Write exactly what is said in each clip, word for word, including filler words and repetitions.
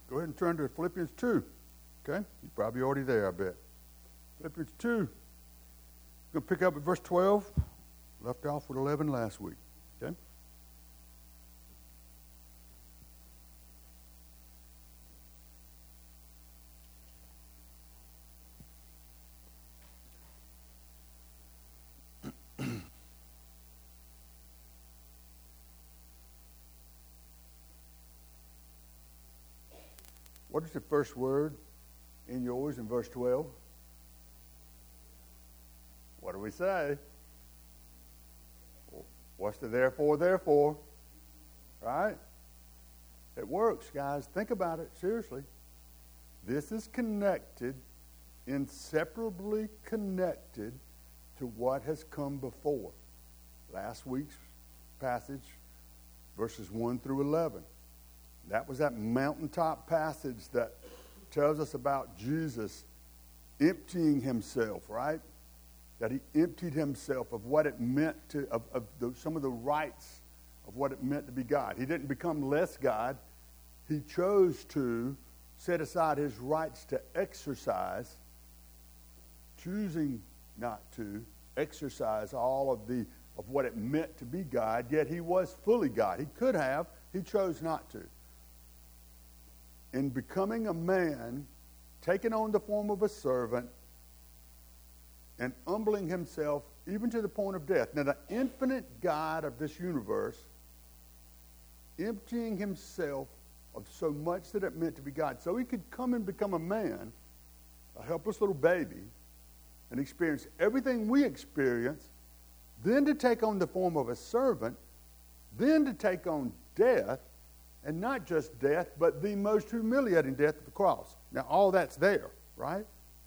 Go ahead and turn to Philippians two. Okay? You're probably already there, I bet. Philippians two. We're going to pick up at verse twelve. Left off with eleven last week. Okay? What is the first word in yours in verse twelve? What do we say? What's the therefore, therefore? Right? It works, guys. Think about it, seriously. This is connected, inseparably connected to what has come before. Last week's passage, verses one through eleven. That was that mountaintop passage that tells us about Jesus emptying himself, right? That he emptied himself of what it meant to, of, of the, some of the rights of what it meant to be God. He didn't become less God. He chose to set aside his rights to exercise, choosing not to exercise all of the of what it meant to be God, yet he was fully God. He could have, he chose not to. In becoming a man, taking on the form of a servant, and humbling himself even to the point of death. Now, the infinite God of this universe, emptying himself of so much that it meant to be God, so he could come and become a man, a helpless little baby, and experience everything we experience, then to take on the form of a servant, then to take on death, and not just death, but the most humiliating death of the cross. Now, all that's there, right?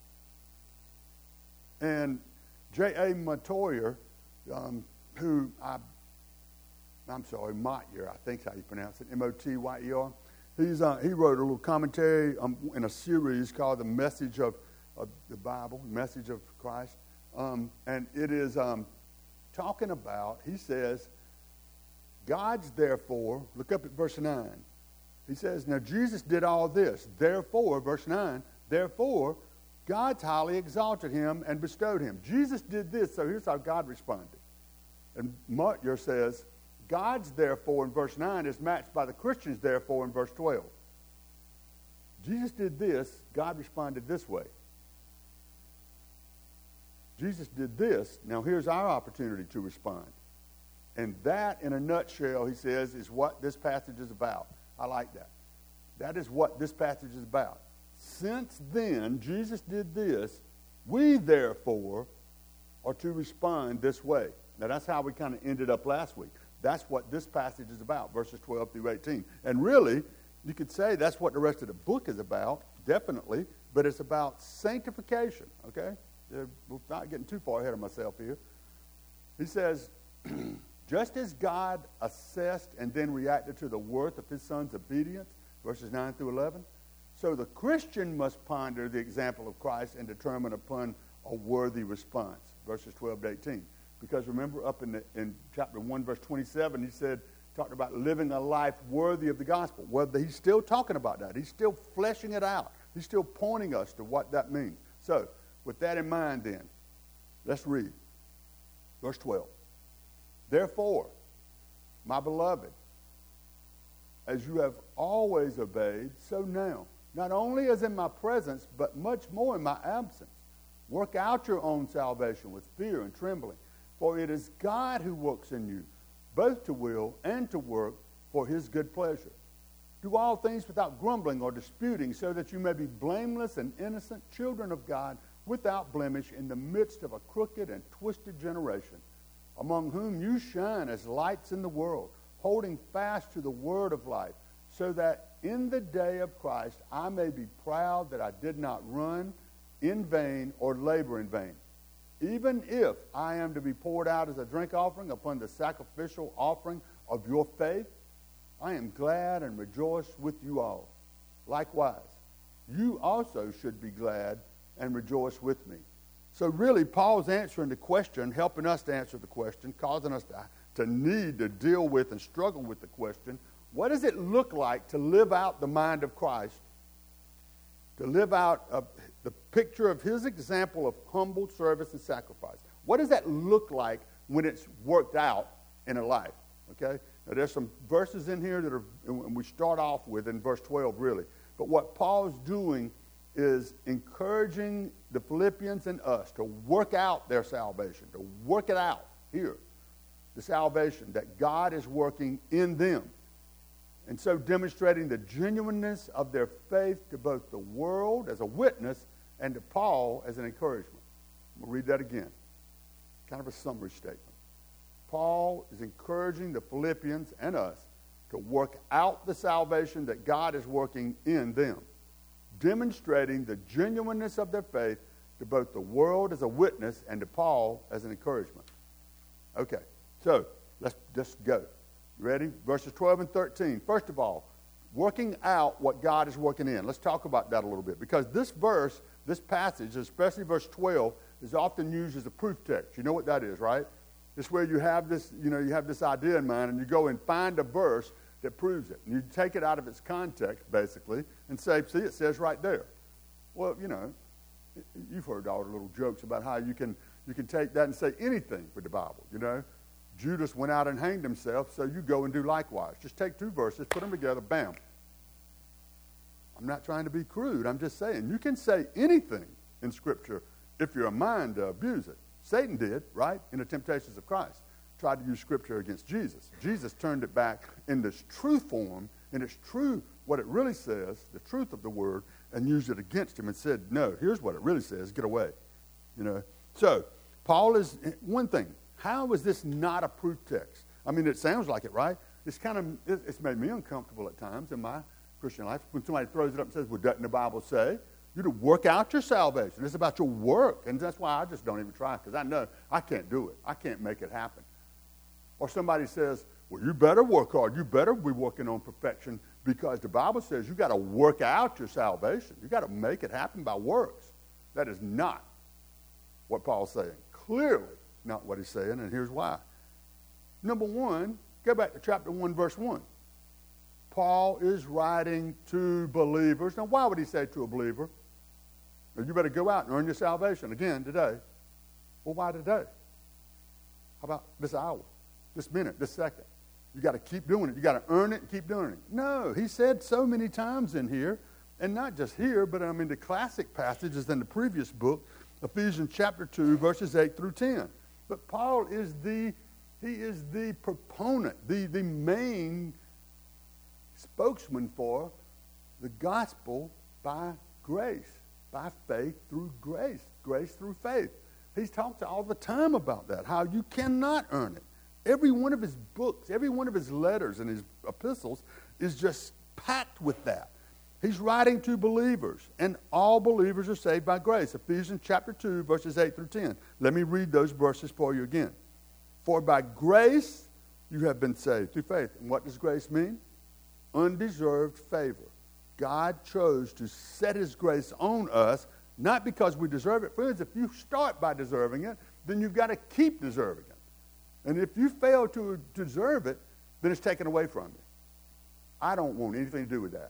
And J A. Montoyer, um, who I, I'm sorry, Motyr, I think is how you pronounce it, M O T Y E R. He's, uh, he wrote a little commentary um, in a series called The Message of, of the Bible, Message of Christ. Um, and it is um, talking about, he says, God's therefore, look up at verse nine. He says, now Jesus did all this. Therefore, verse nine, therefore, God's highly exalted him and bestowed him. Jesus did this, so here's how God responded. And Motyr says, God's therefore in verse nine is matched by the Christian's therefore in verse twelve. Jesus did this, God responded this way. Jesus did this, now here's our opportunity to respond. And that, in a nutshell, he says, is what this passage is about. I like that. That is what this passage is about. Since then, Jesus did this, we therefore are to respond this way. Now, that's how we kind of ended up last week. That's what this passage is about, verses twelve through eighteen. And really, you could say that's what the rest of the book is about, definitely, but it's about sanctification, okay? We're not getting too far ahead of myself here. He says, just as God assessed and then reacted to the worth of his son's obedience, verses nine through eleven, so the Christian must ponder the example of Christ and determine upon a worthy response, verses twelve to eighteen. Because remember up in, the, in chapter one, verse twenty-seven, he said, talked about living a life worthy of the gospel. Well, he's still talking about that. He's still fleshing it out. He's still pointing us to what that means. So, with that in mind then, let's read. Verse twelve. Therefore, my beloved, as you have always obeyed, so now, not only as in my presence, but much more in my absence, work out your own salvation with fear and trembling. For it is God who works in you, both to will and to work for his good pleasure. Do all things without grumbling or disputing, so that you may be blameless and innocent children of God, without blemish, in the midst of a crooked and twisted generation, among whom you shine as lights in the world, holding fast to the word of life, so that in the day of Christ I may be proud that I did not run in vain or labor in vain. Even if I am to be poured out as a drink offering upon the sacrificial offering of your faith, I am glad and rejoice with you all. Likewise, you also should be glad and rejoice with me. So really, Paul's answering the question, helping us to answer the question, causing us to, to need to deal with and struggle with the question, what does it look like to live out the mind of Christ to live out a, the picture of his example of humble service and sacrifice. What does that look like when it's worked out in a life? Okay? Now, there's some verses in here that are, and we start off with in verse twelve, really. But what Paul's doing is encouraging the Philippians and us to work out their salvation, to work it out here, the salvation that God is working in them. And so demonstrating the genuineness of their faith to both the world as a witness and to Paul as an encouragement. We'll read that again. Kind of a summary statement. Paul is encouraging the Philippians and us to work out the salvation that God is working in them, demonstrating the genuineness of their faith to both the world as a witness and to Paul as an encouragement. Okay, so let's just go. You ready? Verses twelve and thirteen. First of all, working out what God is working in. Let's talk about that a little bit, because this verse, this passage, especially verse twelve, is often used as a proof text. You know what that is, right? It's where you have this, you know, you have this idea in mind, and you go and find a verse that proves it. And you take it out of its context, basically, and say, see, it says right there. Well, you know, you've heard all the little jokes about how you can you can take that and say anything with the Bible, you know. Judas went out and hanged himself, so you go and do likewise. Just take two verses, put them together, bam. I'm not trying to be crude. I'm just saying you can say anything in Scripture if you're a mind to abuse it. Satan did, right, in the temptations of Christ. Tried to use Scripture against Jesus. Jesus turned it back in this true form, in its true, what it really says, the truth of the Word, and used it against him and said, no, here's what it really says, get away. You know. So, Paul is, one thing, how is this not a proof text? I mean, it sounds like it, right? It's kind of, it's made me uncomfortable at times in my Christian life when somebody throws it up and says, well, doesn't the Bible say you to work out your salvation? It's about your work. And that's why I just don't even try, because I know I can't do it. I can't make it happen. Or somebody says, well, you better work hard. You better be working on perfection, because the Bible says you got to work out your salvation. You got to make it happen by works. That is not what Paul's saying. Clearly not what he's saying, and here's why. Number one, go back to chapter one, verse one. Paul is writing to believers. Now, why would he say to a believer, well, you better go out and earn your salvation again today? Well, why today? How about this hour, this minute, this second? You got to keep doing it. You got to earn it and keep doing it. No, he said so many times in here, and not just here, but I mean the classic passages in the previous book, Ephesians chapter two, verses eight through ten. But Paul is the, he is the proponent, the, the main spokesman for the gospel by grace, by faith through grace, grace through faith. He's talked all the time about that, how you cannot earn it. Every one of his books, every one of his letters and his epistles is just packed with that. He's writing to believers, and all believers are saved by grace. Ephesians chapter two, verses eight through ten. Let me read those verses for you again. For by grace you have been saved through faith. And what does grace mean? Undeserved favor. God chose to set his grace on us, not because we deserve it. Friends, if you start by deserving it, then you've got to keep deserving it. And if you fail to deserve it, then it's taken away from you. I don't want anything to do with that.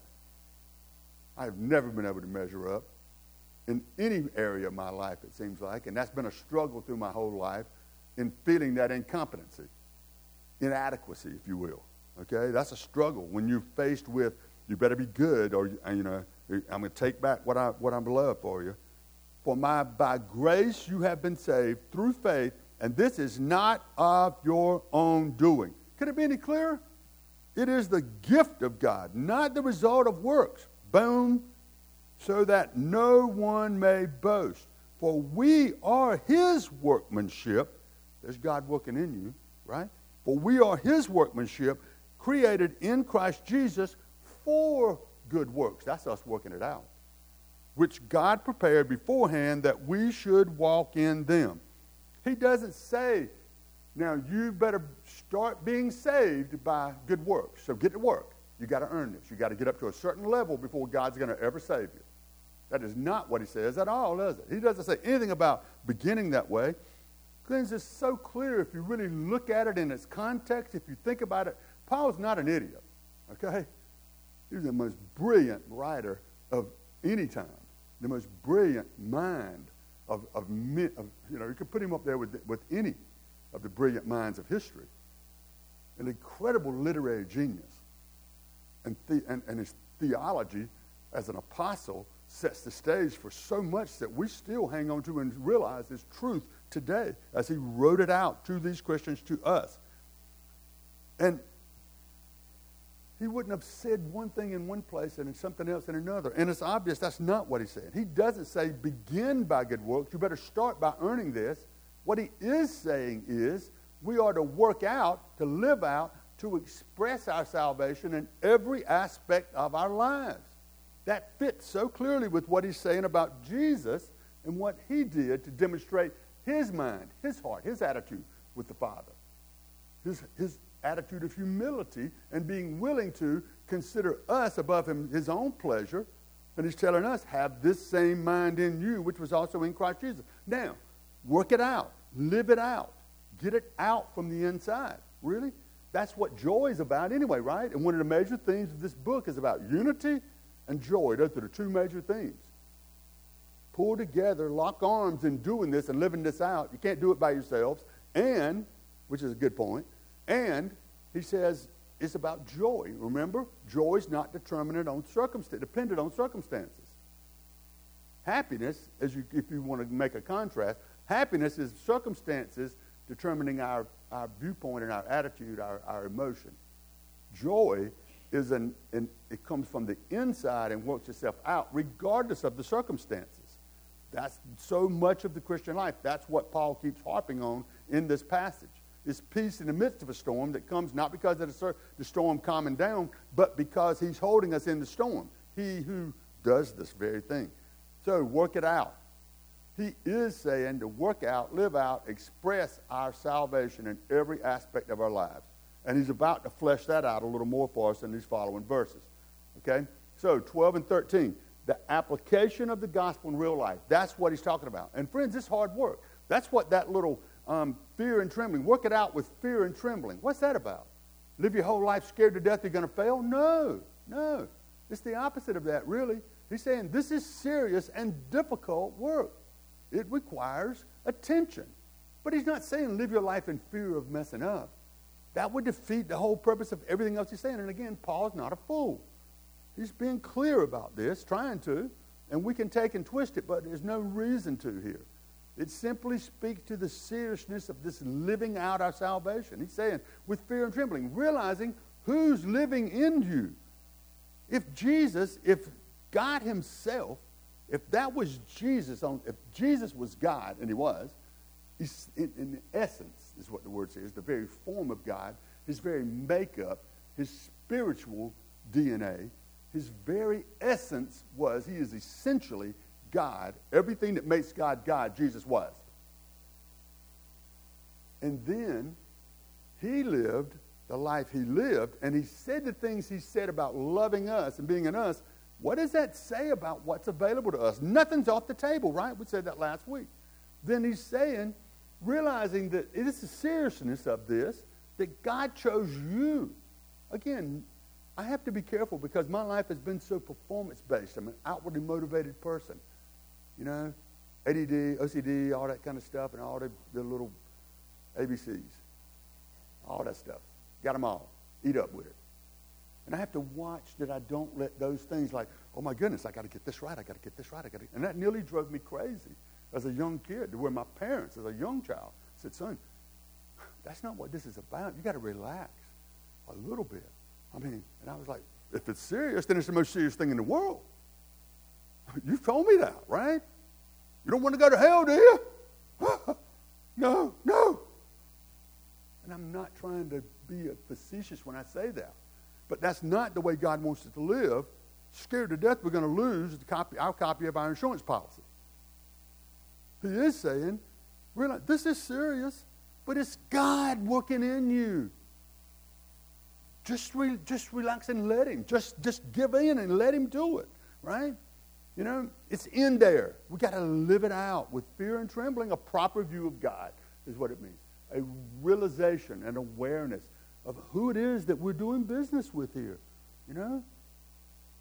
I have never been able to measure up in any area of my life, it seems like, and that's been a struggle through my whole life in feeling that incompetency, inadequacy, if you will. Okay, that's a struggle when you're faced with, you better be good, or you know, I'm going to take back what I what I'm beloved for you. For my by grace you have been saved through faith, and this is not of your own doing. Could it be any clearer? It is the gift of God, not the result of works. Boom. So that no one may boast. For we are his workmanship. There's God working in you, right? For we are his workmanship, created in Christ Jesus for good works. That's us working it out. Which God prepared beforehand that we should walk in them. He doesn't say, now you better start being saved by good works. So get to work. You got to earn this. You got to get up to a certain level before God's going to ever save you. That is not what he says at all, does it? He doesn't say anything about beginning that way. Things are so clear if you really look at it in its context, if you think about it. Paul's not an idiot, okay? He's the most brilliant writer of any time, the most brilliant mind of, of, of you know, you could put him up there with, with any of the brilliant minds of history. An incredible literary genius. And, the, and, and his theology as an apostle sets the stage for so much that we still hang on to and realize is truth today as he wrote it out to these Christians, to us. And he wouldn't have said one thing in one place and something else in another. And it's obvious that's not what he said. He doesn't say begin by good works. You better start by earning this. What he is saying is we are to work out, to live out, to express our salvation in every aspect of our lives. That fits so clearly with what he's saying about Jesus and what he did to demonstrate his mind, his heart, his attitude with the Father. His, his attitude of humility and being willing to consider us above him, his own pleasure. And he's telling us, have this same mind in you, which was also in Christ Jesus. Now, work it out. Live it out. Get it out from the inside. Really? That's what joy is about anyway, right? And one of the major themes of this book is about unity and joy. Those are the two major themes. Pull together, lock arms in doing this and living this out. You can't do it by yourselves. And, which is a good point, and he says it's about joy. Remember, joy is not determined on circumstance, dependent on circumstances. Happiness, as you, if you want to make a contrast, happiness is circumstances determining our, our viewpoint and our attitude, our, our emotion. Joy is an, an, it comes from the inside and works itself out regardless of the circumstances. That's so much of the Christian life. That's what Paul keeps harping on in this passage. It's peace in the midst of a storm that comes not because of the, the storm calming down, but because he's holding us in the storm. He who does this very thing. So work it out. He is saying to work out, live out, express our salvation in every aspect of our lives. And he's about to flesh that out a little more for us in these following verses. Okay? So twelve and thirteen, the application of the gospel in real life. That's what he's talking about. And friends, it's hard work. That's what that little um, fear and trembling, work it out with fear and trembling. What's that about? Live your whole life scared to death you're going to fail? No, no. It's the opposite of that, really. He's saying this is serious and difficult work. It requires attention. But he's not saying live your life in fear of messing up. That would defeat the whole purpose of everything else he's saying. And again, Paul's not a fool. He's being clear about this, trying to, and we can take and twist it, but there's no reason to here. It simply speaks to the seriousness of this living out our salvation. He's saying, with fear and trembling, realizing who's living in you. If Jesus, if God himself, if that was Jesus, on, if Jesus was God, and he was, he's, in, in essence, is what the word says, the very form of God, his very makeup, his spiritual D N A, his very essence was, he is essentially God. Everything that makes God God, Jesus was. And then he lived the life he lived, and he said the things he said about loving us and being in us. What does that say about what's available to us? Nothing's off the table, right? We said that last week. Then he's saying, realizing that it is the seriousness of this, that God chose you. Again, I have to be careful because my life has been so performance-based. I'm an outwardly motivated person. You know, A D D, O C D, all that kind of stuff, and all the, the little A B Cs. All that stuff. Got them all. Eat up with it. And I have to watch that I don't let those things like, oh my goodness, I got to get this right, I got to get this right, I got to. And that nearly drove me crazy as a young kid, to where my parents, as a young child, said, son, that's not what this is about. You got to relax a little bit. I mean, and I was like, if it's serious, then it's the most serious thing in the world. You've told me that, right? You don't want to go to hell, do you? No, no. And I'm not trying to be facetious when I say that. But that's not the way God wants us to live. Scared to death we're going to lose the copy, our copy of our insurance policy. He is saying, realize, this is serious, but it's God working in you. Just, re, just relax and let him. Just, just give in and let him do it, right? You know, it's in there. We got to live it out with fear and trembling. A proper view of God is what it means. A realization and awareness of who it is that we're doing business with here, you know?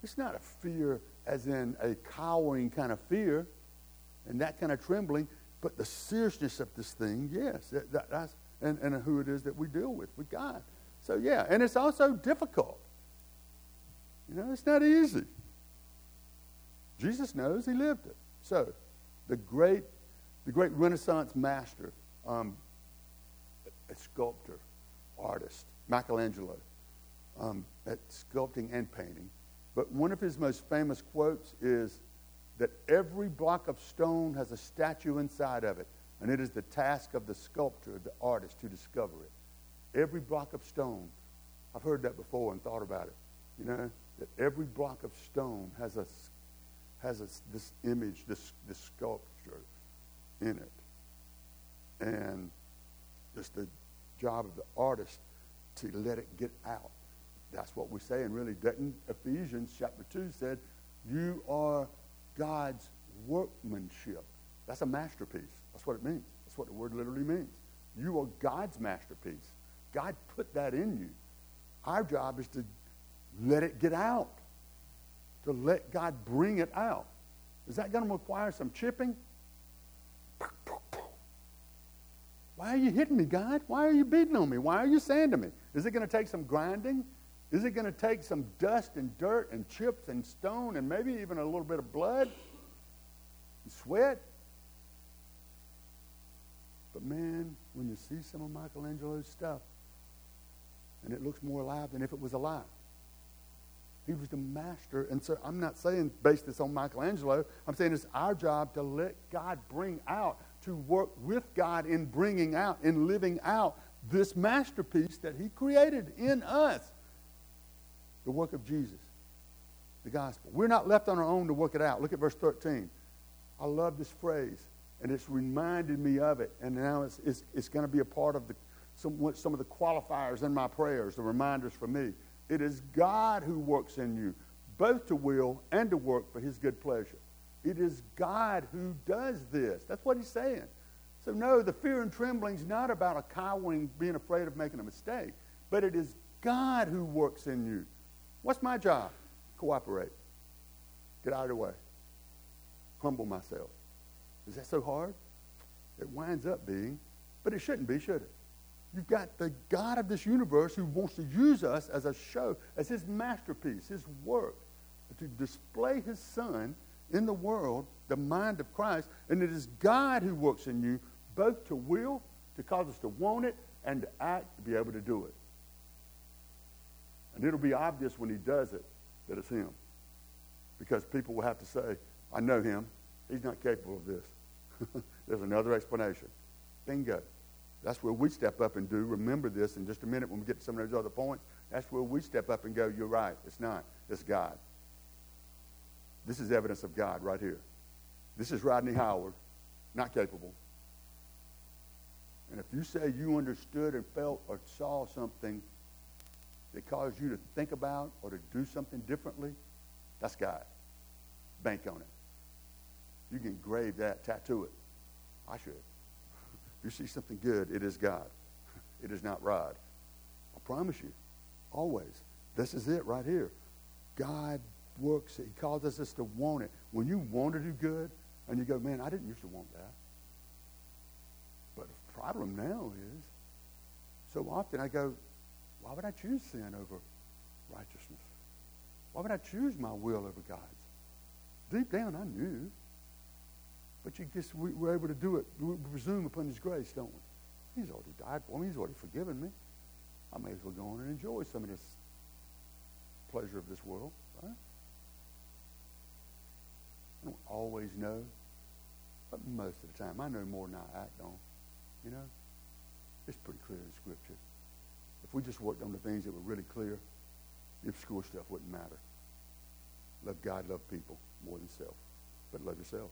It's not a fear as in a cowering kind of fear and that kind of trembling, but the seriousness of this thing, yes, that, that, that's, and, and who it is that we deal with, with God. So, yeah, and it's also difficult. You know, it's not easy. Jesus knows, he lived it. So, the great, the great Renaissance master, um, a sculptor, artist, Michelangelo, um, at sculpting and painting. But one of his most famous quotes is that every block of stone has a statue inside of it, and it is the task of the sculptor, the artist, to discover it. Every block of stone. I've heard that before and thought about it. You know, that every block of stone has a has a, this image, this this sculpture in it, and it's the job of the artist to let it get out. That's what we say, and really, didn't Ephesians chapter two said, "You are God's workmanship." That's a masterpiece. That's what it means. That's what the word literally means. You are God's masterpiece. God put that in you. Our job is to let it get out, to let God bring it out. Is that going to require some chipping? Why are you hitting me, God? Why are you beating on me? Why are you sanding me? Is it going to take some grinding? Is it going to take some dust and dirt and chips and stone and maybe even a little bit of blood and sweat? But man, when you see some of Michelangelo's stuff, and it looks more alive than if it was alive. He was the master. And so I'm not saying base this on Michelangelo. I'm saying it's our job to let God bring out, to work with God in bringing out, in living out this masterpiece that he created in us. The work of Jesus, the gospel. We're not left on our own to work it out. Look at verse thirteen. I love this phrase, and it's reminded me of it, and now it's, it's, it's going to be a part of the some, some of the qualifiers in my prayers, the reminders for me. It is God who works in you, both to will and to work for his good pleasure. It is God who does this. That's what he's saying. So no, the fear and trembling is not about a cowering, being afraid of making a mistake, but it is God who works in you. What's my job? Cooperate. Get out of the way. Humble myself. Is that so hard? It winds up being, but it shouldn't be, should it? You've got the God of this universe who wants to use us as a show, as his masterpiece, his work, to display his son in the world, the mind of Christ. And it is God who works in you both to will, to cause us to want it, and to act, to be able to do it. And it'll be obvious when he does it that it's him. Because people will have to say, I know him. He's not capable of this. There's another explanation. Bingo. That's where we step up and do. Remember this in just a minute when we get to some of those other points. That's where we step up and go, you're right. It's not. It's God. This is evidence of God right here. This is Rodney Howard, not capable. And if you say you understood and felt or saw something that caused you to think about or to do something differently, that's God. Bank on it. You can engrave that, tattoo it. I should. If you see something good, it is God. It is not Rod. I promise you. Always. This is it right here. God works it. He causes us to want it. When you want to do good, and you go, man, I didn't used to want that. But the problem now is, so often I go, why would I choose sin over righteousness? Why would I choose my will over God's? Deep down, I knew. But you just, we, we're able to do it. We presume upon his grace, don't we? He's already died for me. He's already forgiven me. I may as well go on and enjoy some of this pleasure of this world, right? I don't always know, but most of the time, I know more than I act on. You know? It's pretty clear in Scripture. If we just worked on the things that were really clear, the obscure stuff wouldn't matter. Love God, love people more than self. But love yourself.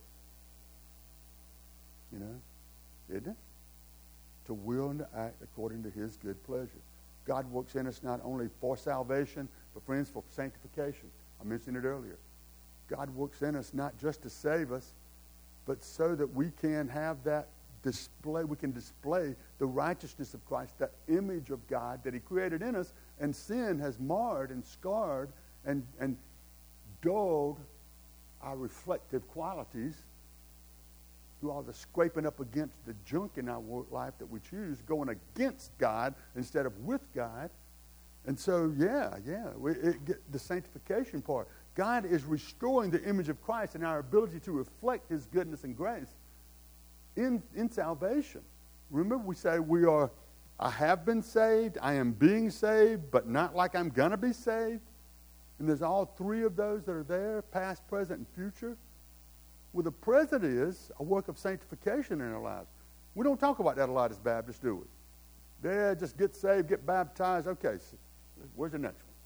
You know? Isn't it? To will and to act according to his good pleasure. God works in us not only for salvation, but friends, for sanctification. I mentioned it earlier. God works in us not just to save us, but so that we can have that display, we can display the righteousness of Christ, that image of God that he created in us, and sin has marred and scarred and, and dulled our reflective qualities through all the scraping up against the junk in our life that we choose, going against God instead of with God. And so, yeah, yeah, we, it, get the sanctification part. God is restoring the image of Christ and our ability to reflect his goodness and grace in, in salvation. Remember, we say we are, I have been saved, I am being saved, but not like I'm going to be saved. And there's all three of those that are there, past, present, and future. Well, the present is a work of sanctification in our lives. We don't talk about that a lot as Baptists, do we? Yeah, just get saved, get baptized. Okay, so where's the next one?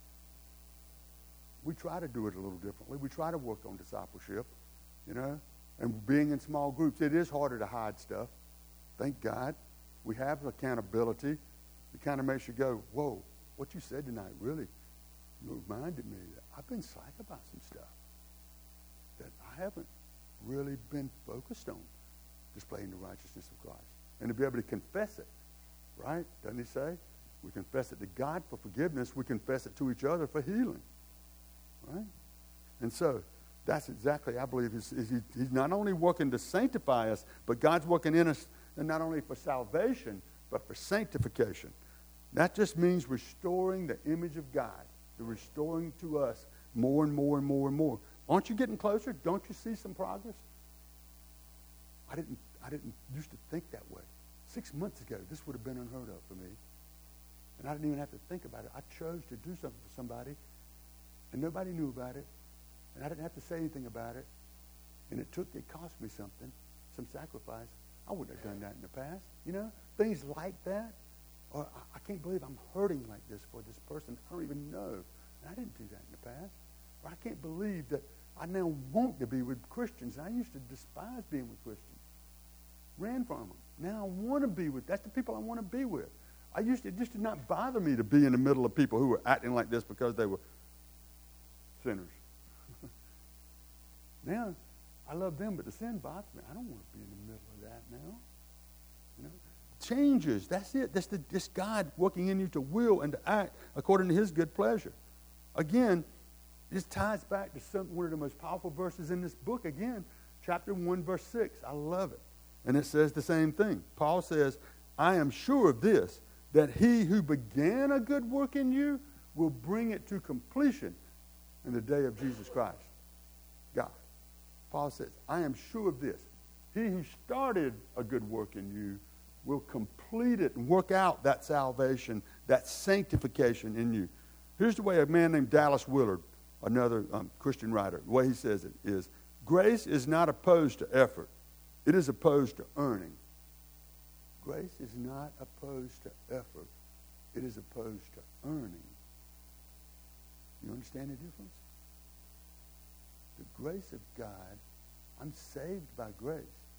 We try to do it a little differently. We try to work on discipleship, you know, and being in small groups. It is harder to hide stuff. Thank God. We have accountability. It kind of makes you go, whoa, what you said tonight really reminded me that I've been slack about some stuff that I haven't really been focused on displaying the righteousness of Christ. And to be able to confess it, right? Doesn't he say? We confess it to God for forgiveness. We confess it to each other for healing, right? And so that's exactly, I believe, is, is he, he's not only working to sanctify us, but God's working in us, and not only for salvation, but for sanctification. That just means restoring the image of God, the restoring to us more and more and more and more. Aren't you getting closer? Don't you see some progress? I didn't, I didn't used to think that way. Six months ago, this would have been unheard of for me. And I didn't even have to think about it. I chose to do something for somebody, and nobody knew about it, and I didn't have to say anything about it. And it took, it cost me something, some sacrifice. I wouldn't have done that in the past. You know, things like that. Or I, I can't believe I'm hurting like this for this person I don't even know. And I didn't do that in the past. Or I can't believe that I now want to be with Christians. And I used to despise being with Christians. Ran from them. Now I want to be with, that's the people I want to be with. I used to, it just did not bother me to be in the middle of people who were acting like this because they were sinners. Now, I love them, but the sin bothers me. I don't want to be in the middle of that now. You know, changes. That's it. That's the this God working in you to will and to act according to his good pleasure. Again, this ties back to some, one of the most powerful verses in this book. Again, chapter one, verse six. I love it. And it says the same thing. Paul says, I am sure of this, that he who began a good work in you will bring it to completion in the day of Jesus Christ. God. Paul says, I am sure of this. He who started a good work in you will complete it and work out that salvation, that sanctification in you. Here's the way a man named Dallas Willard, another um, Christian writer, the way he says it is, grace is not opposed to effort. It is opposed to earning. Grace is not opposed to effort. It is opposed to earning. You understand the difference? The grace of God, I'm saved by grace.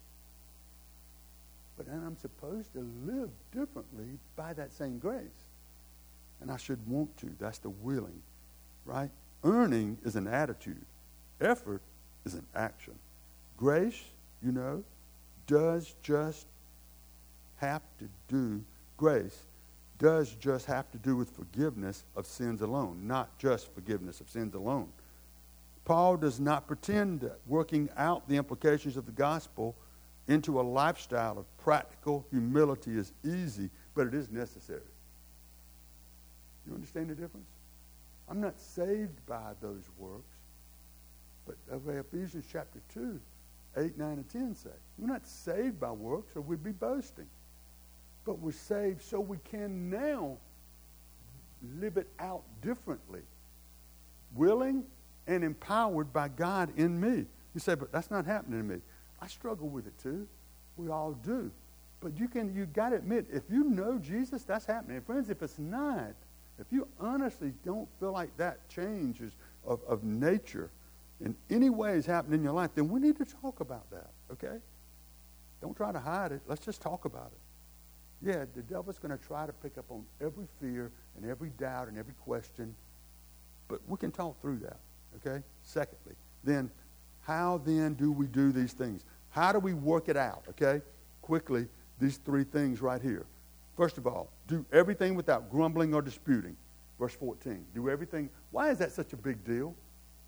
But then I'm supposed to live differently by that same grace. And I should want to. That's the willing, right? Earning is an attitude. Effort is an action. Grace, you know, does just have to do, grace does just have to do with forgiveness of sins alone, not just forgiveness of sins alone. Paul does not pretend that working out the implications of the gospel into a lifestyle of practical humility is easy, but it is necessary. You understand the difference? I'm not saved by those works, but Ephesians chapter two, eight, nine, and ten say, we're not saved by works or we'd be boasting, but we're saved so we can now live it out differently, willing and empowered by God in me. You say, but that's not happening to me. I struggle with it too. We all do. But you can, you got to admit, if you know Jesus, that's happening. And friends, if it's not, if you honestly don't feel like that change is of, of nature in any way is happening in your life, then we need to talk about that, okay? Don't try to hide it. Let's just talk about it. Yeah, the devil's going to try to pick up on every fear and every doubt and every question, but we can talk through that, okay? Secondly, then, how then do we do these things? How do we work it out, okay? Quickly, these three things right here. First of all, do everything without grumbling or disputing. Verse fourteen, do everything. Why is that such a big deal?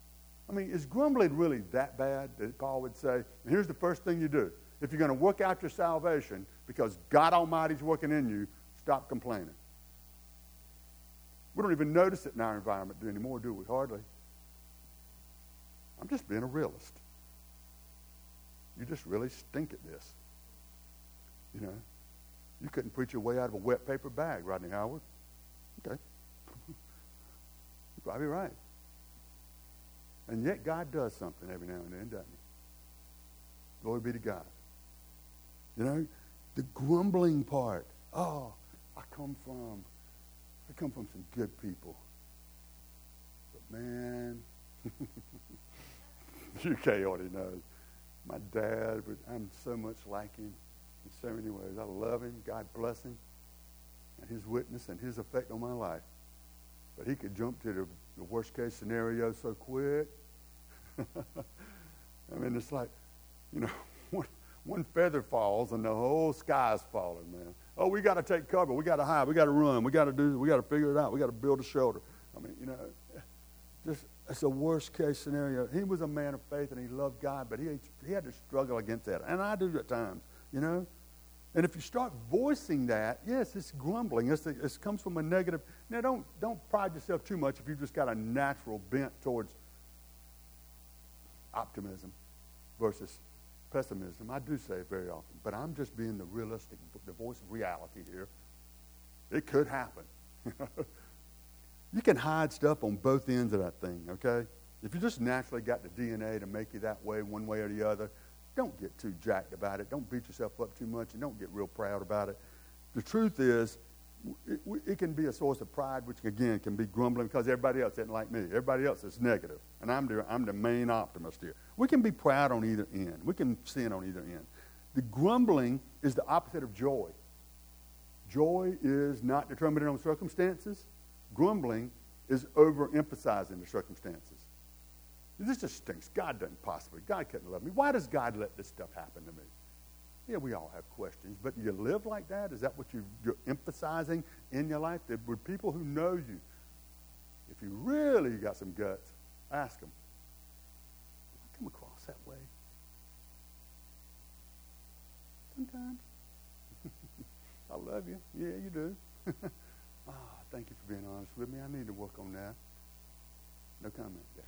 I mean, is grumbling really that bad that Paul would say, and here's the first thing you do. If you're going to work out your salvation because God Almighty's working in you, stop complaining. We don't even notice it in our environment anymore, do we? Hardly. I'm just being a realist. You just really stink at this. You know, you couldn't preach your way out of a wet paper bag, Rodney Howard. Okay. You're probably right. And yet God does something every now and then, doesn't he? Glory be to God. You know, the grumbling part. Oh, I come from, I come from some good people. But man, U K already knows. My dad, but I'm so much like him in so many ways. I love him. God bless him and his witness and his effect on my life. But he could jump to the, the worst case scenario so quick. I mean, it's like, you know, one, one feather falls and the whole sky's falling, man. Oh, we got to take cover. We got to hide. We got to run. We got to do. We got to figure it out. We got to build a shelter. I mean, you know, just it's a worst case scenario. He was a man of faith and he loved God, but he he had to struggle against that, and I do at times, you know. And if you start voicing that, yes, it's grumbling. It's it comes from a negative. Now, don't don't pride yourself too much if you've just got a natural bent towards optimism versus pessimism. I do say it very often, but I'm just being the realistic, the voice of reality here. It could happen. You can hide stuff on both ends of that thing, okay? If you just naturally got the D N A to make you that way, one way or the other, don't get too jacked about it. Don't beat yourself up too much, and don't get real proud about it. The truth is, it, it can be a source of pride, which again can be grumbling because everybody else isn't like me. Everybody else is negative, and I'm the, I'm the main optimist here. We can be proud on either end. We can sin on either end. The grumbling is the opposite of joy. Joy is not determined on circumstances. Grumbling is overemphasizing the circumstances. This just stinks. God doesn't possibly. God couldn't love me. Why does God let this stuff happen to me? Yeah, we all have questions, but you live like that? Is that what you, you're emphasizing in your life? That with people who know you, if you really got some guts, ask them, do I come across that way? Sometimes. I love you. Yeah, you do. Ah, thank you for being honest with me. I need to work on that. No comment, Jack.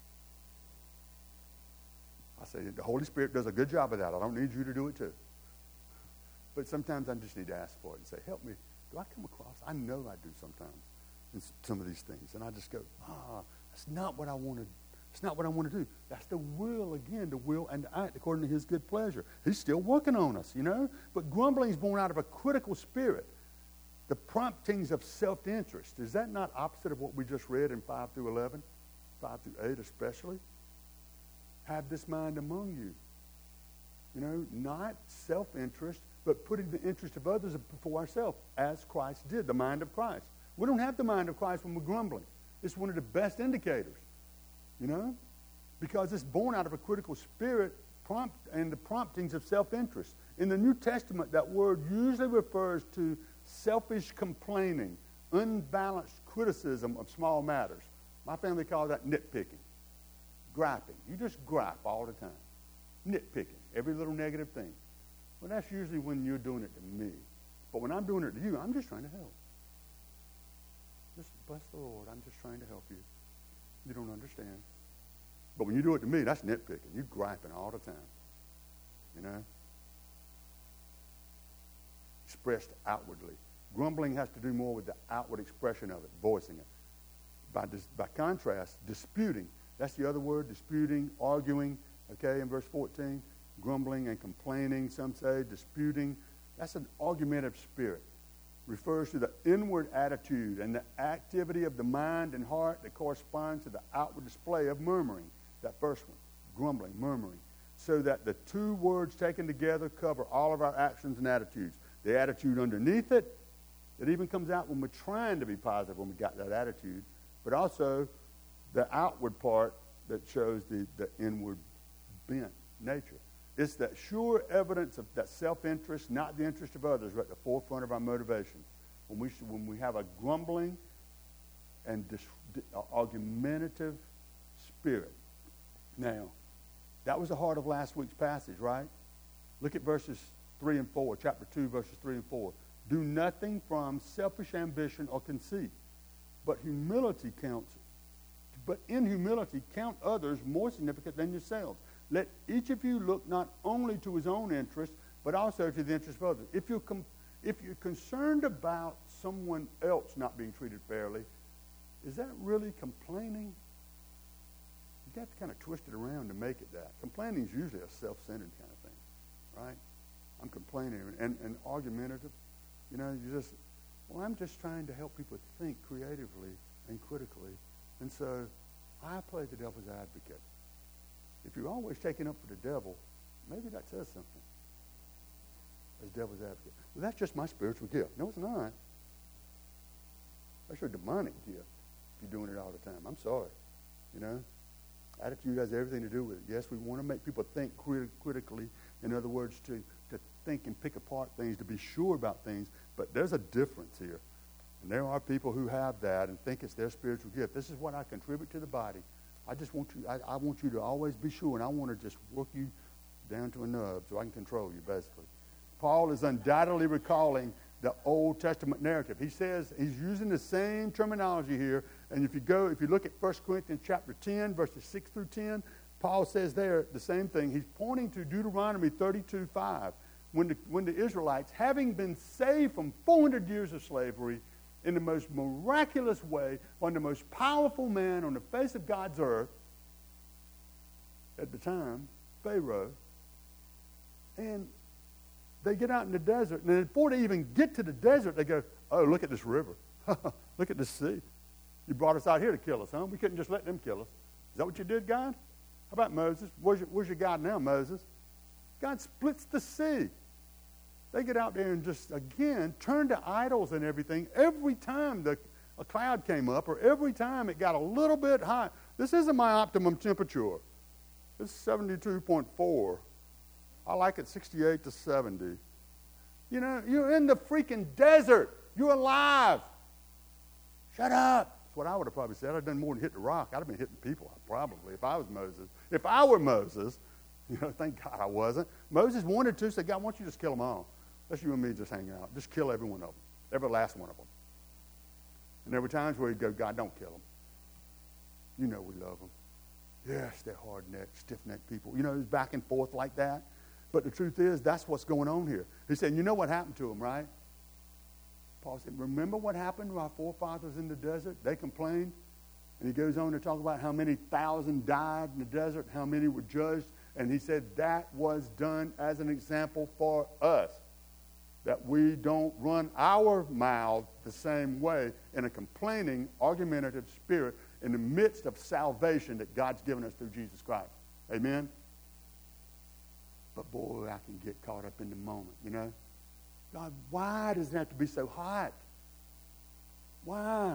I say the Holy Spirit does a good job of that. I don't need you to do it too. But sometimes I just need to ask for it and say, help me. Do I come across? I know I do sometimes in some of these things. And I just go, ah, that's not what I want to That's not what I want to do. That's the will, again, the will and the act according to his good pleasure. He's still working on us, you know. But grumbling is born out of a critical spirit. The promptings of self-interest. Is that not opposite of what we just read in five through eleven? five through eight especially? Have this mind among you. You know, not self-interest, but putting the interest of others before ourselves, as Christ did, the mind of Christ. We don't have the mind of Christ when we're grumbling. It's one of the best indicators, you know, because it's born out of a critical spirit prompt and the promptings of self-interest. In the New Testament, that word usually refers to selfish complaining, unbalanced criticism of small matters. My family calls that nitpicking, griping. You just gripe all the time, nitpicking, every little negative thing. Well, that's usually when you're doing it to me. But when I'm doing it to you, I'm just trying to help. Just bless the Lord. I'm just trying to help you. You don't understand. But when you do it to me, that's nitpicking. You're griping all the time. You know? Expressed outwardly. Grumbling has to do more with the outward expression of it, voicing it. By, dis- by contrast, disputing. That's the other word, disputing, arguing. Okay, in verse fourteen, grumbling and complaining, some say, disputing. That's an argumentative spirit. Refers to the inward attitude and the activity of the mind and heart that corresponds to the outward display of murmuring. That first one, grumbling, murmuring. So that the two words taken together cover all of our actions and attitudes. The attitude underneath it, it even comes out when we're trying to be positive when we got that attitude, but also the outward part that shows the, the inward bent nature. It's that sure evidence of that self-interest, not the interest of others, are at the forefront of our motivation. When we when we have a grumbling and dis, uh, argumentative spirit, Now, that was the heart of last week's passage, right? Look at verses three and four, chapter two, verses three and four. Do nothing from selfish ambition or conceit, but humility counts. But in humility, count others more significant than yourselves. Let each of you look not only to his own interest, but also to the interest of others. If you're, com- if you're concerned about someone else not being treated fairly, is that really complaining? You got to kind of twist it around to make it that. Complaining is usually a self-centered kind of thing, right? I'm complaining and, and argumentative. You know, you just, well, I'm just trying to help people think creatively and critically. And so I play the devil's advocate. If you're always taking up for the devil, maybe that says something as devil's advocate. Well, that's just my spiritual gift. No, it's not. That's your demonic gift if you're doing it all the time. I'm sorry. You know, attitude has everything to do with it. Yes, we want to make people think crit- critically. In other words, to, to think and pick apart things, to be sure about things. But there's a difference here. And there are people who have that and think it's their spiritual gift. This is what I contribute to the body. I just want you, I, I want you to always be sure, and I want to just work you down to a nub so I can control you, basically. Paul is undoubtedly recalling the Old Testament narrative. He says he's using the same terminology here. And if you go, if you look at First Corinthians chapter ten, verses six through ten, Paul says there the same thing. He's pointing to Deuteronomy thirty-two five. When the, when the Israelites, having been saved from four hundred years of slavery, in the most miraculous way, one of the most powerful men on the face of God's earth at the time, Pharaoh, and they get out in the desert, and before they even get to the desert, they go, oh, look at this river. Look at this sea. You brought us out here to kill us, huh? We couldn't just let them kill us. Is that what you did, God? How about Moses? Where's your, where's your God now, Moses? God splits the sea. They get out there and just, again, turn to idols and everything. Every time the, a cloud came up or every time it got a little bit hot. This isn't my optimum temperature. It's seventy-two point four. I like it sixty-eight to seventy. You know, you're in the freaking desert. You're alive. Shut up. That's what I would have probably said. I'd have done more than hit the rock. I'd have been hitting people, probably, if I was Moses. If I were Moses, you know, thank God I wasn't. Moses wanted to, said, God, why don't you just kill them all? That's you and me just hanging out. Just kill every one of them. Every last one of them. And there were times where he'd go, God, don't kill them. You know we love them. Yes, they're hard-necked, stiff-necked people. You know, it's back and forth like that. But the truth is, that's what's going on here. He said, you know what happened to them, right? Paul said, remember what happened to our forefathers in the desert? They complained. And he goes on to talk about how many thousand died in the desert, how many were judged. And he said that was done as an example for us, that we don't run our mouth the same way in a complaining, argumentative spirit in the midst of salvation that God's given us through Jesus Christ. Amen? But boy, I can get caught up in the moment, you know? God, why does it have to be so hot? Why?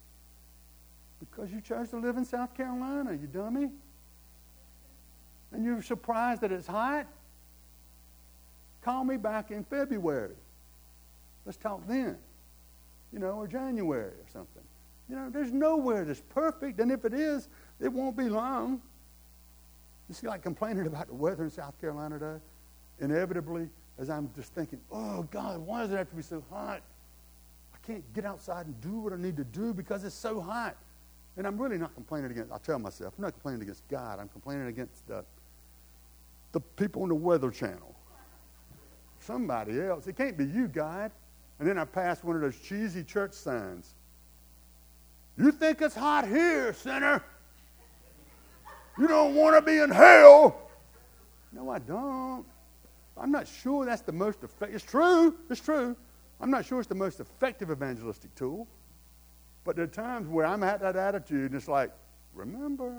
Because you chose to live in South Carolina, you dummy. And you're surprised that it's hot? Call me back in February. Let's talk then. You know, or January or something. You know, there's nowhere that's perfect. And if it is, it won't be long. You see, like complaining about the weather in South Carolina today, inevitably, as I'm just thinking, oh, God, why does it have to be so hot? I can't get outside and do what I need to do because it's so hot. And I'm really not complaining against, I tell myself, I'm not complaining against God. I'm complaining against the, the people on the Weather Channel. Somebody else. It can't be you, God. And then I passed one of those cheesy church signs. You think it's hot here, sinner? You don't want to be in hell. No, I don't. I'm not sure that's the most effective. It's true. It's true. I'm not sure it's the most effective evangelistic tool. But there are times where I'm at that attitude and it's like, remember.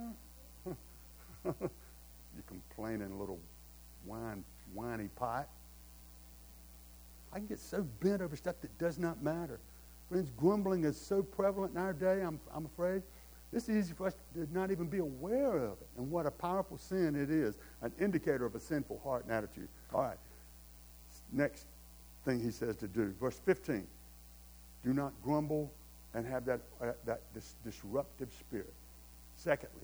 You complaining little whine, whiny pot. I can get so bent over stuff that does not matter. Friends, grumbling is so prevalent in our day, I'm, I'm afraid. It's easy for us to not even be aware of it. And what a powerful sin it is, an indicator of a sinful heart and attitude. All right. Next thing he says to do. Verse fifteen. Do not grumble and have that, uh, that dis- disruptive spirit. Secondly,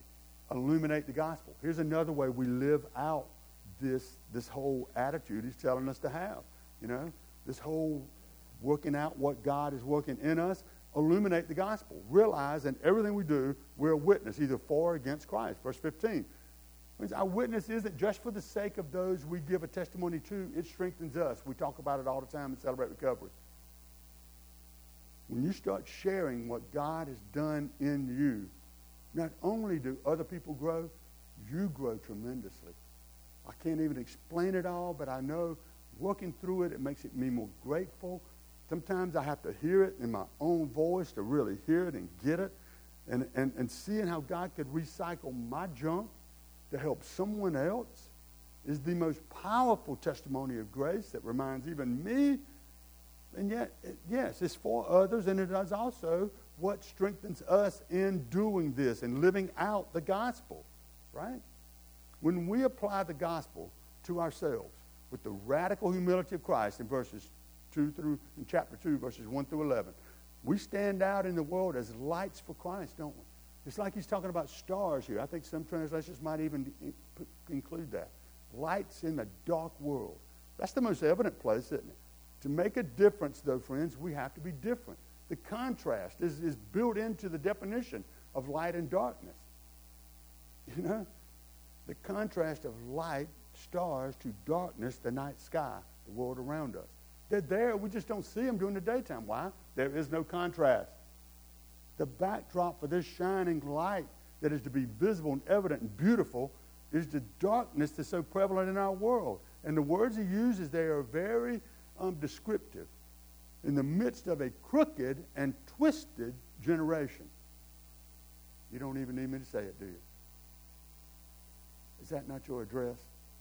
illuminate the gospel. Here's another way we live out this, this whole attitude he's telling us to have. You know, this whole working out what God is working in us. Illuminate the gospel. Realize in everything we do, we're a witness, either for or against Christ. Verse fifteen. Means our witness isn't just for the sake of those we give a testimony to. It strengthens us. We talk about it all the time in Celebrate Recovery. When you start sharing what God has done in you, not only do other people grow, you grow tremendously. I can't even explain it all, but I know working through it, it makes it me more grateful. Sometimes I have to hear it in my own voice to really hear it and get it. And, and, and seeing how God could recycle my junk to help someone else is the most powerful testimony of grace that reminds even me. And yet, it, yes, it's for others, and it is also what strengthens us in doing this and living out the gospel, right? When we apply the gospel to ourselves with the radical humility of Christ in verses two through, in chapter two, verses one through eleven, we stand out in the world as lights for Christ, don't we? It's like he's talking about stars here. I think some translations might even include that. Lights in a dark world. That's the most evident place, isn't it? To make a difference, though, friends, we have to be different. The contrast is, is built into the definition of light and darkness. You know? The contrast of light, stars, to darkness, the night sky, the world around us. They're there. We just don't see them during the daytime. Why? There is no contrast. The backdrop for this shining light that is to be visible and evident and beautiful is the darkness that's so prevalent in our world. And the words he uses there are very um, descriptive. In the midst of a crooked and twisted generation. You don't even need me to say it, do you? Is that not your address?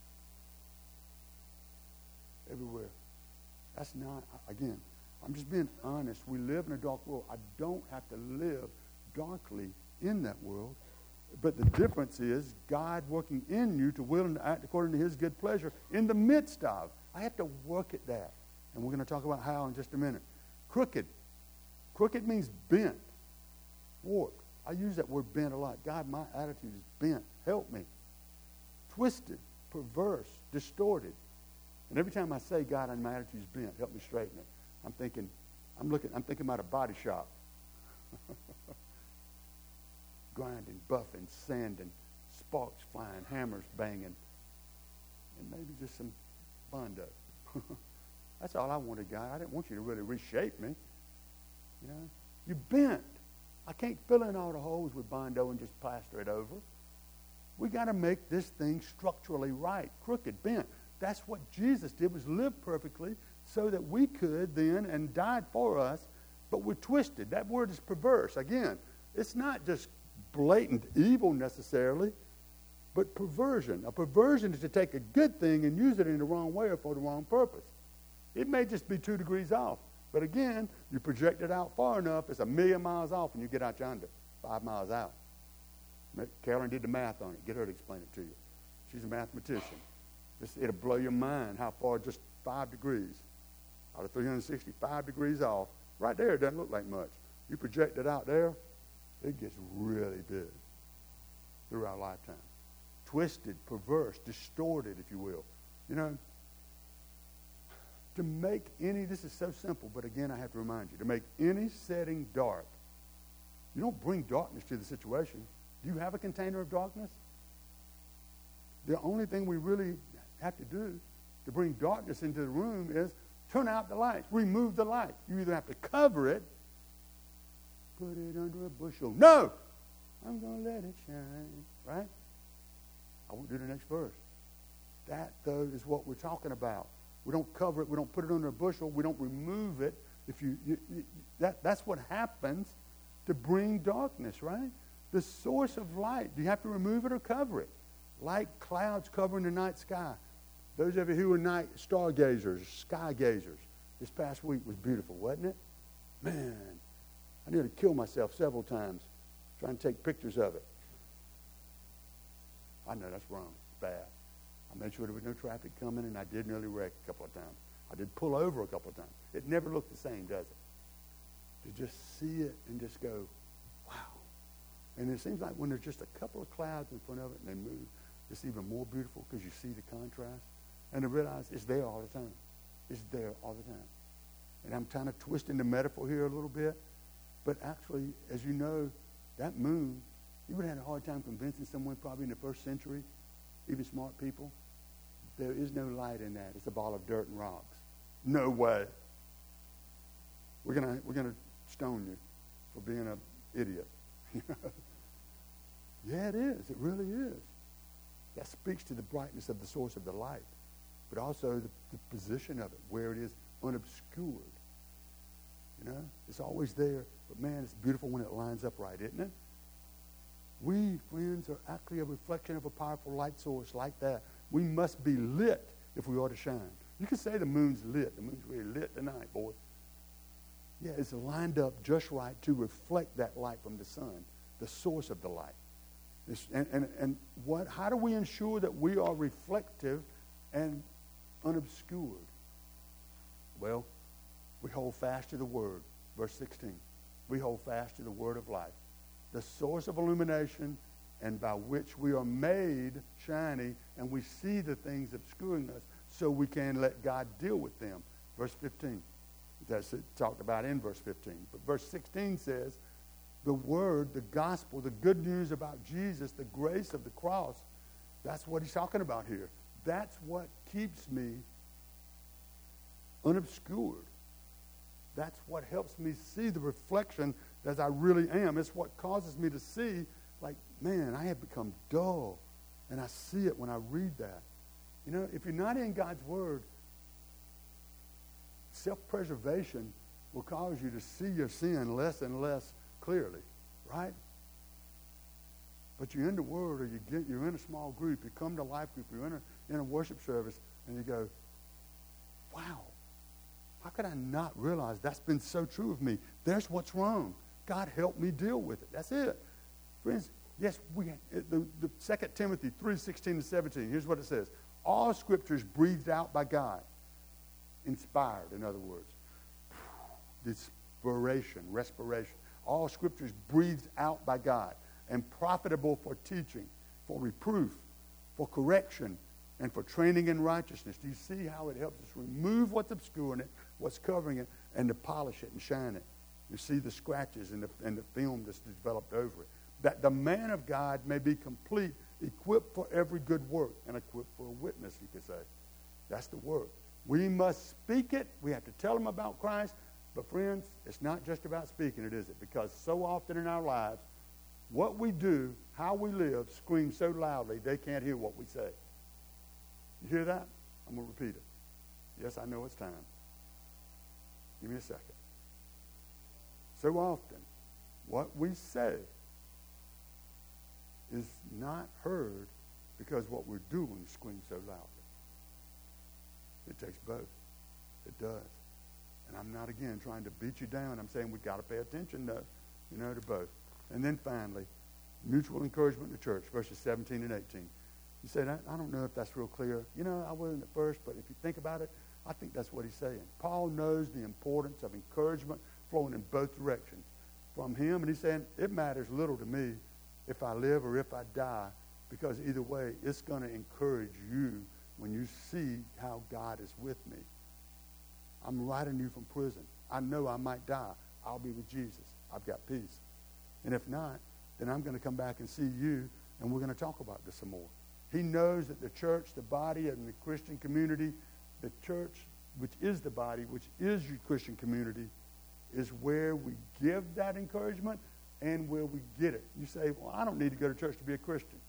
Everywhere. That's not, again, I'm just being honest. We live in a dark world. I don't have to live darkly in that world. But the difference is God working in you to will and to act according to his good pleasure in the midst of. I have to work at that. And we're going to talk about how in just a minute. Crooked. Crooked means bent, warped. I use that word bent a lot. God, my attitude is bent. Help me. Twisted, perverse, distorted. And every time I say, God, my attitude is bent, help me straighten it. I'm thinking, I'm looking, I'm thinking about a body shop. Grinding, buffing, sanding, sparks flying, hammers banging, and maybe just some Bondo. That's all I wanted, God. I didn't want you to really reshape me. You know, you bent. I can't fill in all the holes with Bondo and just plaster it over. We got to make this thing structurally right, crooked, bent. That's what Jesus did, was live perfectly so that we could then, and died for us, but we're twisted. That word is perverse. Again, it's not just blatant evil necessarily, but perversion. A perversion is to take a good thing and use it in the wrong way or for the wrong purpose. It may just be two degrees off. But again, you project it out far enough, it's a million miles off when you get out yonder, five miles out. Carolyn did the math on it. Get her to explain it to you. She's a mathematician. This, it'll blow your mind how far just five degrees out of three hundred sixty, five degrees off. Right there, it doesn't look like much. You project it out there, it gets really big through our lifetime. Twisted, perverse, distorted, if you will. You know, to make any, this is so simple, but again, I have to remind you, to make any setting dark, you don't bring darkness to the situation. Do you have a container of darkness? The only thing we really have to do to bring darkness into the room is turn out the lights, remove the light. You either have to cover it, put it under a bushel. No! I'm going to let it shine, right? I won't do the next verse. That, though, is what we're talking about. We don't cover it. We don't put it under a bushel. We don't remove it. If you, you, you that, that's what happens to bring darkness, right? The source of light. Do you have to remove it or cover it? Like clouds covering the night sky. Those of you who are night stargazers, sky gazers, this past week was beautiful, wasn't it? Man, I nearly killed myself several times trying to take pictures of it. I know that's wrong. It's bad. I made sure there was no traffic coming, and I did nearly wreck a couple of times. I did pull over a couple of times. It never looked the same, does it? To just see it and just go, wow. And it seems like when there's just a couple of clouds in front of it and they move, it's even more beautiful because you see the contrast. And to realize it's there all the time. It's there all the time. And I'm kind of twisting the metaphor here a little bit. But actually, as you know, that moon, you would have had a hard time convincing someone probably in the first century, even smart people, there is no light in that. It's a ball of dirt and rocks. No way. We're gonna we're gonna stone you for being an idiot. Yeah, it is. It really is. That speaks to the brightness of the source of the light, but also the, the position of it, where it is unobscured. You know, it's always there, but man, it's beautiful when it lines up right, isn't it? We, friends, are actually a reflection of a powerful light source like that. We must be lit if we are to shine. You can say the moon's lit. The moon's really lit tonight, boy. Yeah, it's lined up just right to reflect that light from the sun, the source of the light. It's, and, and, and what? How do we ensure that we are reflective and unobscured? Well, we hold fast to the Word. Verse sixteen. We hold fast to the Word of life, the source of illumination, and by which we are made shiny, and we see the things obscuring us so we can let God deal with them. Verse fifteen. That's it, talked about in verse fifteen. But verse sixteen says, the Word, the gospel, the good news about Jesus, the grace of the cross, that's what he's talking about here. That's what keeps me unobscured. That's what helps me see the reflection as I really am. It's what causes me to see, like, man, I have become dull. And I see it when I read that. You know, if you're not in God's Word, self-preservation will cause you to see your sin less and less clearly, right? But you're in the Word, or you get, you're in a small group, you come to a life group, you're in a, in a worship service, and you go, wow, how could I not realize that's been so true of me? There's what's wrong. God help me deal with it. That's it. Friends, yes, we the, the Second Timothy three, sixteen and seventeen, here's what it says. All Scripture is breathed out by God. Inspired, in other words. Inspiration, respiration. All Scripture is breathed out by God and profitable for teaching, for reproof, for correction, and for training in righteousness. Do you see how it helps us remove what's obscuring it, what's covering it, and to polish it and shine it? You see the scratches and the, and the film that's developed over it. That the man of God may be complete, equipped for every good work, and equipped for a witness, you could say. That's the work. We must speak it. We have to tell them about Christ. But friends, it's not just about speaking it, is it? Because so often in our lives, what we do, how we live, screams so loudly they can't hear what we say. You hear that? I'm going to repeat it. Yes, I know it's time. Give me a second. So often, what we say is not heard because what we're doing screams so loudly. It takes both. It does. And I'm not, again, trying to beat you down. I'm saying we've got to pay attention, to, you know, to both. And then finally, mutual encouragement in the church, verses seventeen and eighteen. You said, I, I don't know if that's real clear. You know, I wasn't at first, but if you think about it, I think that's what he's saying. Paul knows the importance of encouragement flowing in both directions from him. And he's saying, it matters little to me if I live or if I die, because either way, it's going to encourage you when you see how God is with me. I'm writing you from prison. I know I might die. I'll be with Jesus. I've got peace. And if not, then I'm going to come back and see you, and we're going to talk about this some more. He knows that the church, the body, and the Christian community, the church, which is the body, which is your Christian community, is where we give that encouragement and where we get it. You say, well, I don't need to go to church to be a Christian.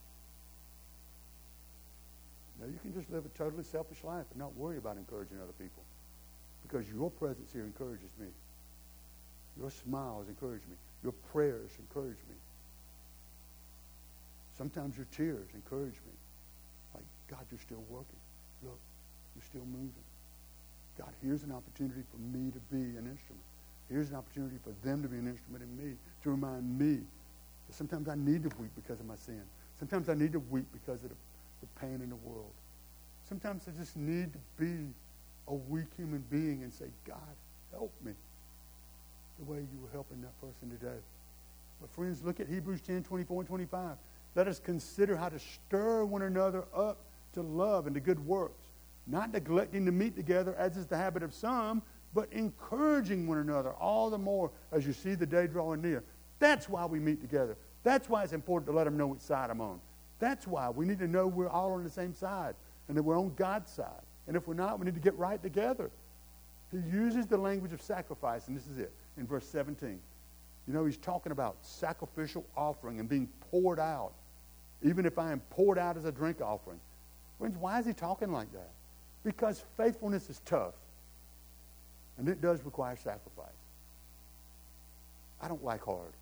No, you can just live a totally selfish life and not worry about encouraging other people. Because your presence here encourages me. Your smiles encourage me. Your prayers encourage me. Sometimes your tears encourage me. Like, God, you're still working. Look, you're still moving. God, here's an opportunity for me to be an instrument. Here's an opportunity for them to be an instrument in me, to remind me that sometimes I need to weep because of my sin. Sometimes I need to weep because of the, the pain in the world. Sometimes I just need to be a weak human being and say, God, help me the way you were helping that person today. But friends, look at Hebrews ten, twenty-four and twenty-five. Let us consider how to stir one another up to love and to good works, not neglecting to meet together as is the habit of some, but encouraging one another all the more as you see the day drawing near. That's why we meet together. That's why it's important to let them know which side I'm on. That's why we need to know we're all on the same side and that we're on God's side. And if we're not, we need to get right together. He uses the language of sacrifice, and this is it, in verse seventeen. You know, he's talking about sacrificial offering and being poured out, even if I am poured out as a drink offering. Friends, why is he talking like that? Because faithfulness is tough, and it does require sacrifice. I don't like hard.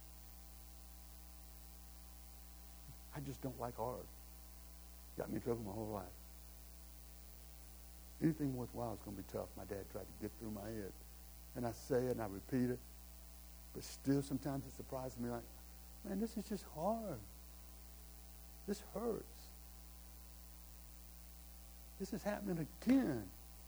I just don't like hard. Got me in trouble my whole life. Anything worthwhile is going to be tough. My dad tried to get through my head. And I say it and I repeat it. But still sometimes it surprises me like, man, this is just hard. This hurts. This is happening again.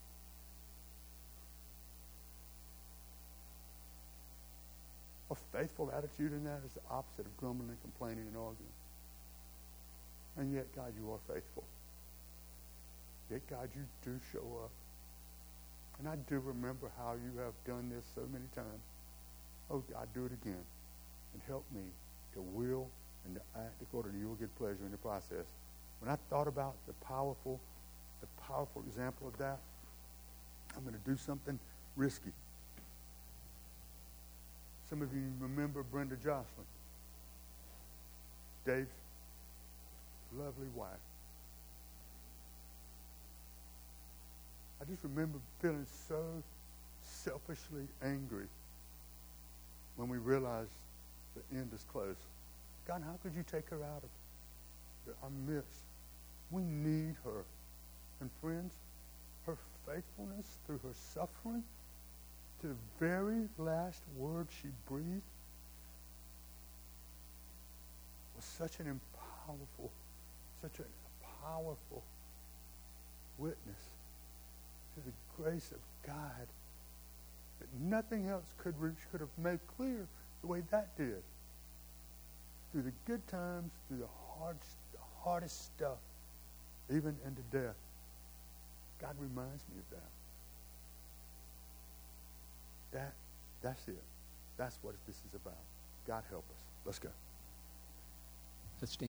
A faithful attitude in that is the opposite of grumbling and complaining and arguing. And yet, God, you are faithful. Yet, God, you do show up. And I do remember how you have done this so many times. Oh, God, do it again. And help me to will and to act according to your good pleasure in the process. When I thought about the powerful, the powerful example of that, I'm going to do something risky. Some of you remember Brenda Jocelyn, Dave's lovely wife. I just remember feeling so selfishly angry when we realized the end is close. God, how could you take her out of our midst? We need her. And friends, her faithfulness through her suffering to the very last word she breathed was such an powerful, such a powerful witness to the grace of God that nothing else could, could have made clear the way that did. Through the good times, through the hard, the hardest stuff, even into death. God reminds me of that. That, that's it. That's what this is about. God help us. Let's go. Let's stand.